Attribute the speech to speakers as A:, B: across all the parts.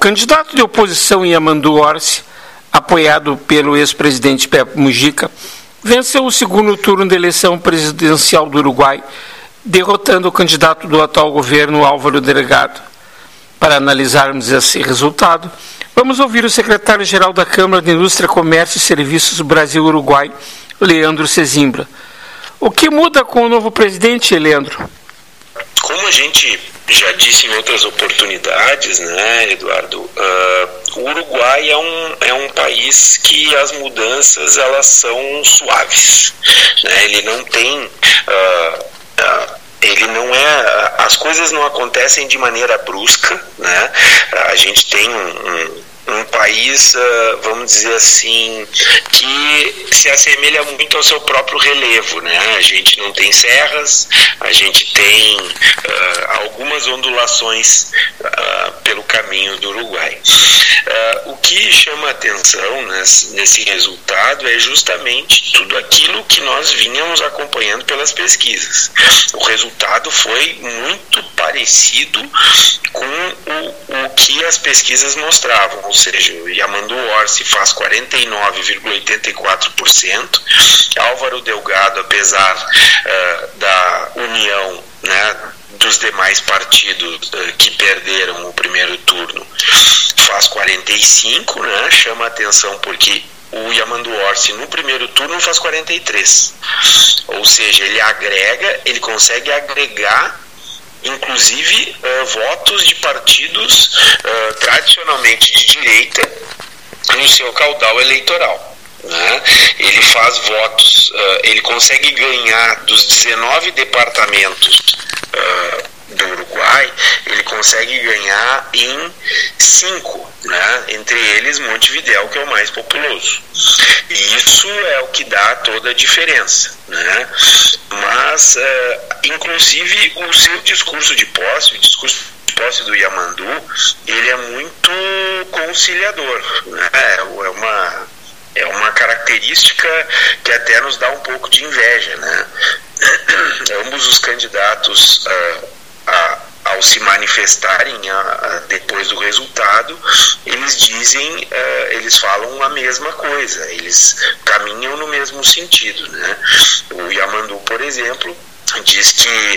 A: candidato de oposição Yamandu Orsi, apoiado pelo ex-presidente Pepe Mujica, venceu o segundo turno da eleição presidencial do Uruguai, derrotando o candidato do atual governo, Álvaro Delgado. Para analisarmos esse resultado, vamos ouvir o secretário-geral da Câmara de Indústria, Comércio e Serviços do Brasil-Uruguai, Leandro Sesimbra. O que muda com o novo presidente, Leandro?
B: Como a gente já disse em outras oportunidades, né, Eduardo, o Uruguai é um país que as mudanças elas são suaves, né? Ele não tem, as coisas não acontecem de maneira brusca, né? A gente tem um país, vamos dizer assim, que se assemelha muito ao seu próprio relevo, né? A gente não tem serras, a gente tem algumas ondulações pelo caminho do Uruguai. O que chama a atenção nesse resultado é justamente tudo aquilo que nós vínhamos acompanhando pelas pesquisas. O resultado foi muito parecido com o que as pesquisas mostravam, ou seja, o Yamandu Orsi faz 49,84%, Álvaro Delgado, apesar da união, né, dos demais partidos que perderam o primeiro turno, faz 45%, né, chama a atenção porque o Yamandu Orsi no primeiro turno faz 43%, ou seja, ele consegue agregar inclusive votos de partidos tradicionalmente de direita no seu caudal eleitoral, né? Ele faz votos, ele consegue ganhar dos 19 departamentos do Uruguai, ele consegue ganhar em 5, né? Entre eles Montevidéu, que é o mais populoso. E isso é o que dá toda a diferença, né? Mas, inclusive, o seu discurso de posse, o discurso de posse do Yamandu, ele é muito conciliador, né? É uma característica que até nos dá um pouco de inveja, né? Ambos os candidatos ao se manifestarem depois do resultado, eles falam a mesma coisa, eles caminham no mesmo sentido, né? O Yamandu, por exemplo, diz que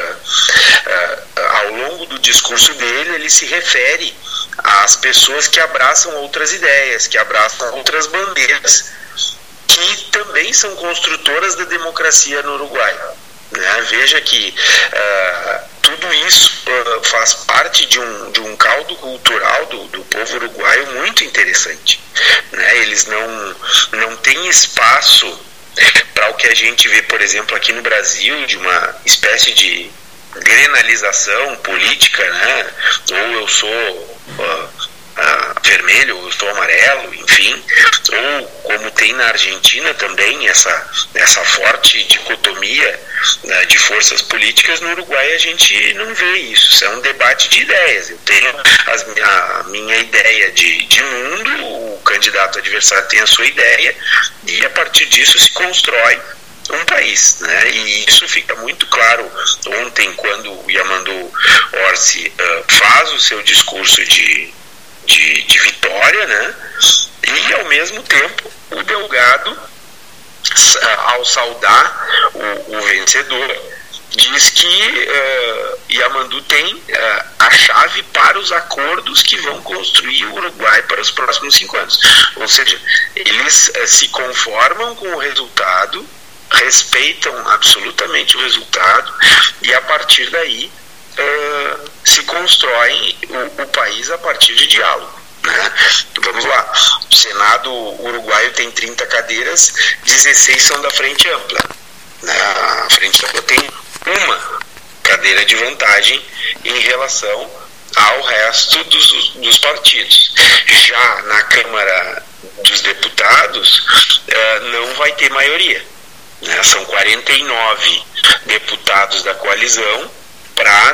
B: ao longo do discurso dele, ele se refere às pessoas que abraçam outras ideias, que abraçam outras bandeiras, que também são construtoras da democracia no Uruguai, né? Veja que tudo isso faz parte de um caldo cultural do povo uruguaio muito interessante, né? Eles não têm espaço para o que a gente vê, por exemplo, aqui no Brasil, de uma espécie de grenalização política, né? Ou eu sou vermelho, ou eu sou amarelo, enfim, ou como tem na Argentina também essa forte dicotomia, né, de forças políticas. No Uruguai a gente não vê isso. Isso é um debate de ideias. Eu tenho a minha ideia de mundo, o candidato adversário tem a sua ideia, e a partir disso se constrói um país, né? E isso fica muito claro ontem, quando o Yamandu Orsi faz o seu discurso de vitória, né? E ao mesmo tempo o Delgado, ao saudar o vencedor, diz que Yamandu tem a chave para os acordos que vão construir o Uruguai para os próximos 5 anos. Ou seja, eles se conformam com o resultado, respeitam absolutamente o resultado, e a partir daí se constrói o país a partir de diálogo, né? Vamos lá, o Senado uruguaio tem 30 cadeiras, 16 são da Frente Ampla, né? A Frente Ampla tem uma cadeira de vantagem em relação ao resto dos partidos. Já na Câmara dos Deputados não vai ter maioria, né? São 49 deputados da coalizão para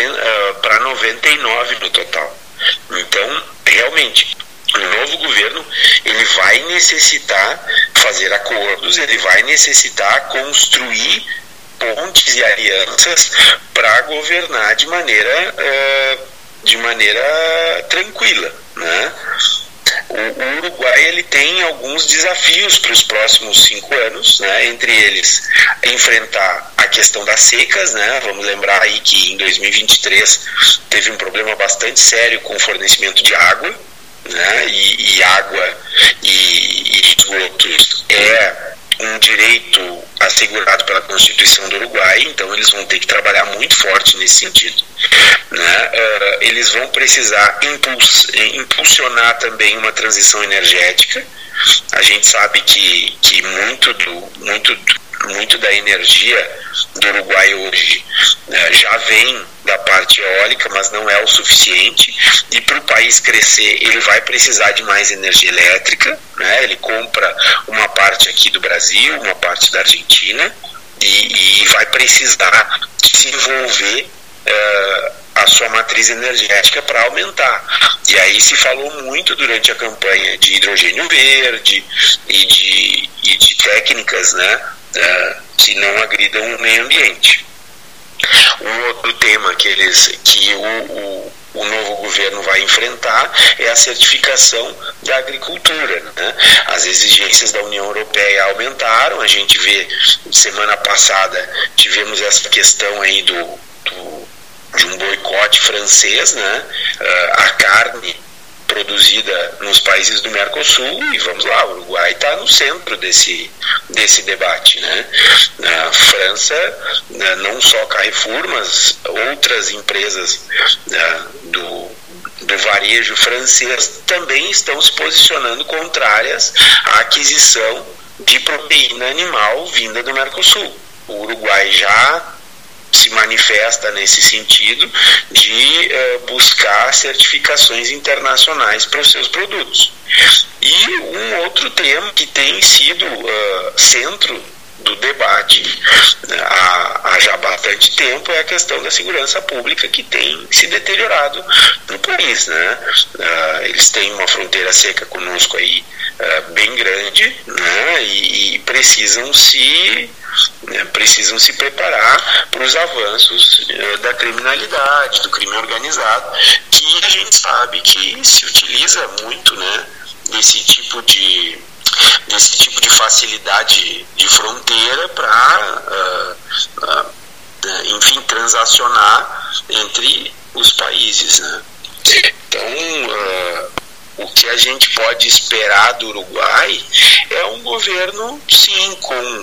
B: 99 no total. Então, realmente, o novo governo ele vai necessitar fazer acordos, ele vai necessitar construir pontes e alianças para governar de maneira de maneira tranquila, né? O Uruguai ele tem alguns desafios para os próximos 5 anos, né? Entre eles enfrentar a questão das secas, né? Vamos lembrar aí que em 2023 teve um problema bastante sério com o fornecimento de água, né? E água e esgotos é um direito assegurado pela Constituição do Uruguai, então eles vão ter que trabalhar muito forte nesse sentido, né? Eles vão precisar impulsionar também uma transição energética. A gente sabe que muito da energia do Uruguai hoje já vem da parte eólica, mas não é o suficiente, e para o país crescer ele vai precisar de mais energia elétrica, né? Ele compra uma parte aqui do Brasil, uma parte da Argentina, e vai precisar desenvolver a sua matriz energética para aumentar. E aí se falou muito durante a campanha de hidrogênio verde e de técnicas, né, que não agridam o meio ambiente. Um outro tema que o novo governo vai enfrentar é a certificação da agricultura, né? As exigências da União Europeia aumentaram. A gente vê, semana passada tivemos essa questão aí de um boicote francês, né? A carne produzida nos países do Mercosul, e vamos lá, o Uruguai está no centro desse debate, né? A França, não só Carrefour, mas outras empresas do varejo francês também estão se posicionando contrárias à aquisição de proteína animal vinda do Mercosul. O Uruguai já se manifesta nesse sentido de buscar certificações internacionais para os seus produtos. E um outro tema que tem sido centro do debate há já bastante tempo é a questão da segurança pública, que tem se deteriorado no país, né? Eles têm uma fronteira seca conosco aí bem grande, né? E precisam se preparar para os avanços da criminalidade, do crime organizado, que a gente sabe que se utiliza muito, né, desse tipo de facilidade de fronteira para, enfim, transacionar entre os países, né? Então, o que a gente pode esperar do Uruguai é um governo, sim, com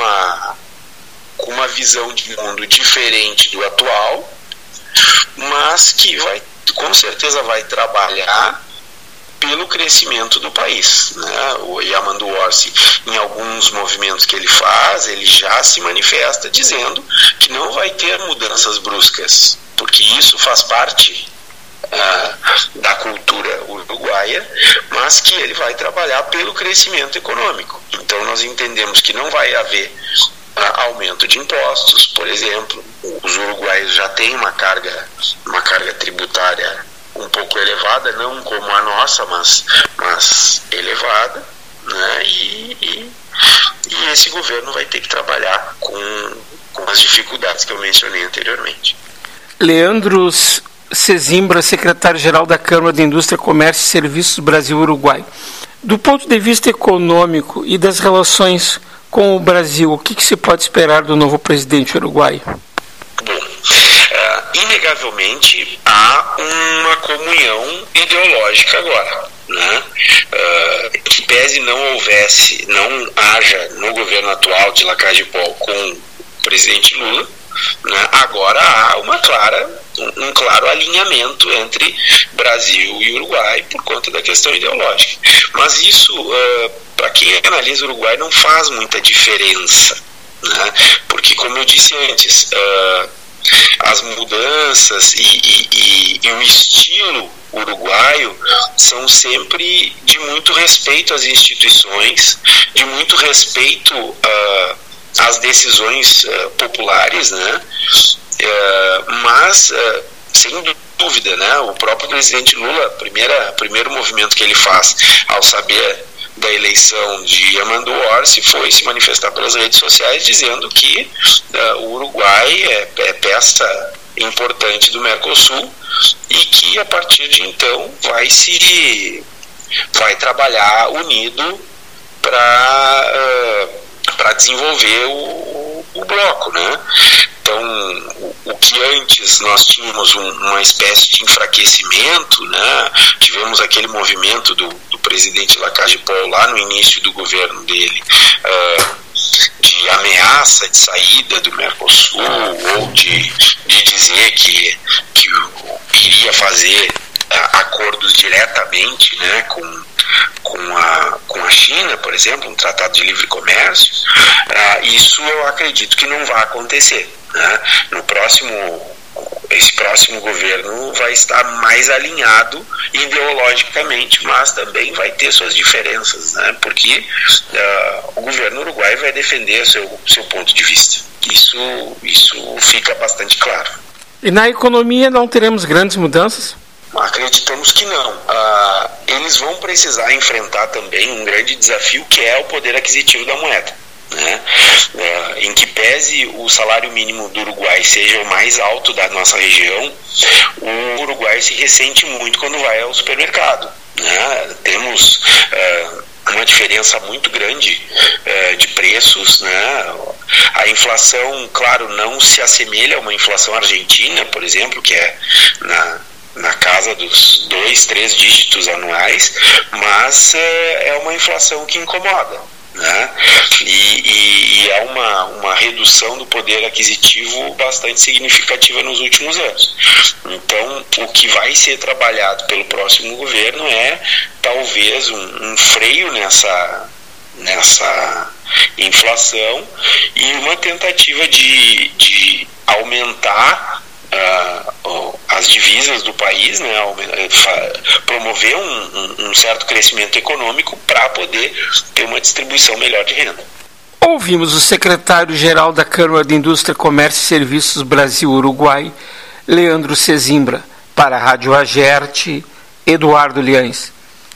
B: uma visão de mundo diferente do atual, mas que com certeza vai trabalhar pelo crescimento do país, né? O Yamandu Orsi, em alguns movimentos que ele faz, ele já se manifesta dizendo que não vai ter mudanças bruscas, porque isso faz parte da cultura uruguaia, mas que ele vai trabalhar pelo crescimento econômico. Então nós entendemos que não vai haver aumento de impostos, por exemplo. Os uruguaios já têm uma carga tributária um pouco elevada, não como a nossa, mas elevada, né? E esse governo vai ter que trabalhar com as dificuldades que eu mencionei anteriormente.
A: Leandro Sesimbra, secretário-geral da Câmara de Indústria, Comércio e Serviços Brasil-Uruguai. Do ponto de vista econômico e das relações com o Brasil, o que se pode esperar do novo presidente uruguaio?
B: Bom, inegavelmente há uma comunhão ideológica agora, né? Que pese não haja no governo atual de Lacagepol com o presidente Lula, né? Agora há um claro alinhamento entre Brasil e Uruguai por conta da questão ideológica. Mas isso, para quem analisa o Uruguai, não faz muita diferença, né? Porque, como eu disse antes, as mudanças e o estilo uruguaio são sempre de muito respeito às instituições, de muito respeito às decisões populares, né? Mas sem dúvida, né, o próprio presidente Lula, primeiro movimento que ele faz ao saber da eleição de Yamandu Orsi foi se manifestar pelas redes sociais dizendo que o Uruguai é peça importante do Mercosul e que a partir de então vai trabalhar unido para desenvolver o bloco, né? Então, o que antes nós tínhamos uma espécie de enfraquecimento, né? Tivemos aquele movimento do presidente Lacage-Pou lá no início do governo dele, de ameaça de saída do Mercosul, ou de dizer que iria fazer acordos diretamente, né, com a China, por exemplo, um tratado de livre comércio. Isso eu acredito que não vai acontecer, né? Esse próximo governo vai estar mais alinhado ideologicamente, mas também vai ter suas diferenças, né? Porque o governo uruguaio vai defender seu ponto de vista. Isso fica bastante claro.
A: E na economia não teremos grandes mudanças?
B: Acreditamos que não. Eles vão precisar enfrentar também um grande desafio, que é o poder aquisitivo da moeda, né? Em que pese o salário mínimo do Uruguai seja o mais alto da nossa região, o Uruguai se ressente muito quando vai ao supermercado, né? Temos uma diferença muito grande de preços, né? A inflação, claro, não se assemelha a uma inflação argentina, por exemplo, que é na casa dos 2, 3 dígitos anuais, mas é uma inflação que incomoda, né? E é uma redução do poder aquisitivo bastante significativa nos últimos anos. Então, o que vai ser trabalhado pelo próximo governo é talvez um freio nessa inflação e uma tentativa de aumentar as divisas do país, né, promover um certo crescimento econômico para poder ter uma distribuição melhor de renda.
A: Ouvimos o secretário-geral da Câmara de Indústria, Comércio e Serviços Brasil-Uruguai, Leandro Sesimbra. Para a Rádio Agerte, Eduardo Liães.